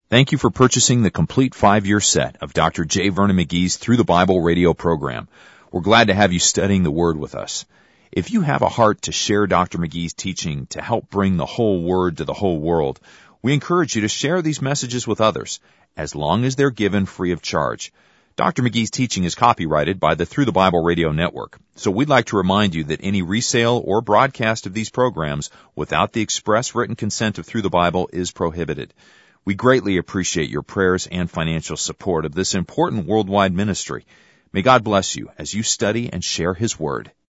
Thank you for purchasing the complete 5-year set of Dr. J. Vernon McGee's Through the Bible radio program. We're glad to have you studying the Word with us. If you have a heart to share Dr. McGee's teaching to help bring the whole Word to the whole world, we encourage you to share these messages with others, as long as they're given free of charge. Dr. McGee's teaching is copyrighted by the Through the Bible Radio Network, so we'd like to remind you that any resale or broadcast of these programs without the express written consent of Through the Bible is prohibited. We greatly appreciate your prayers and financial support of this important worldwide ministry. May God bless you as you study and share His Word.